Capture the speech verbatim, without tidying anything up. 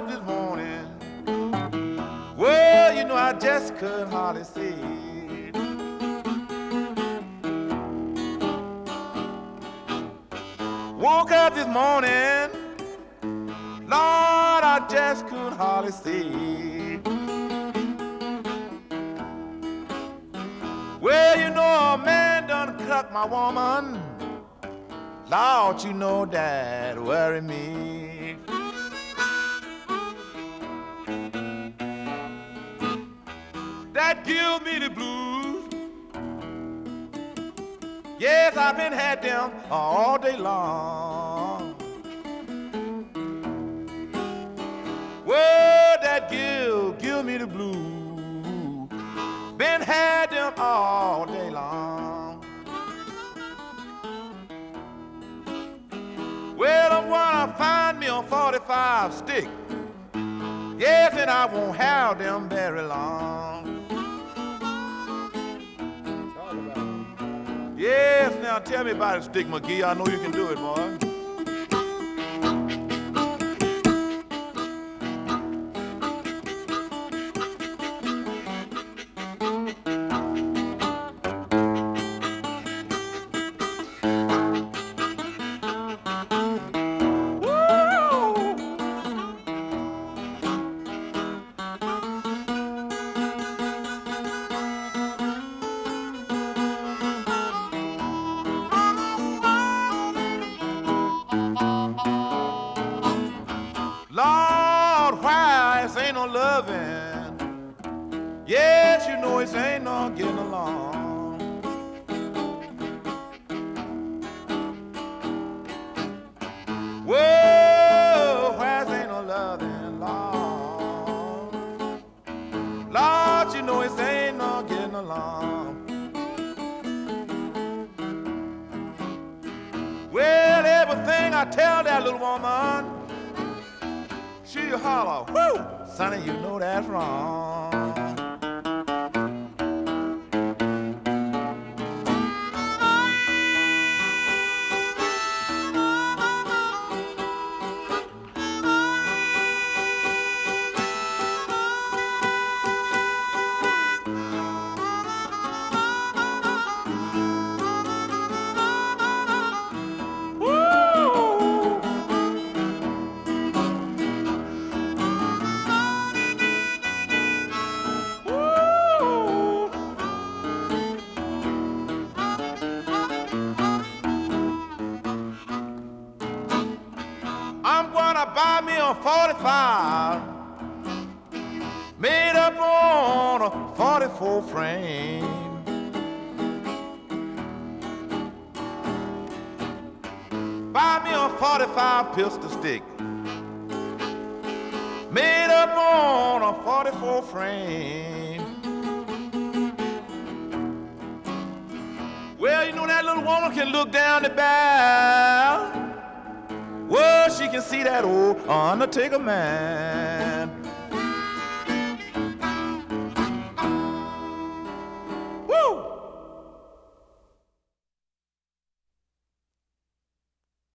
up this morning. Well, you know, I just couldn't hardly see. Woke up this morning, Lord, I just couldn't hardly see. Well, you know, a man done cut my woman. Lord, you know that worry me. That gives me the blues. Yes, I've been had them all day long. Well, that give, give me the blues. Been had them all day long. Well, I'm gonna find me a forty-five stick. Yes, and I won't have them very long. Yes, now tell me about it, Stick McGee. I know you can do it, boy. Lord, why this ain't no loving? Yes, you know it ain't no getting along. Whoa, why this ain't no loving, Lord? Lord, you know it ain't no getting along. Well, everything I tell that little woman, she holler, whoo, sonny, you know that's wrong. I'm gonna buy me a forty-five made up on a forty-four frame. Buy me a forty-five pistol stick made up on a forty-four frame. Well, you know that little woman can look down the barrel. Well, she can see that old Undertaker man.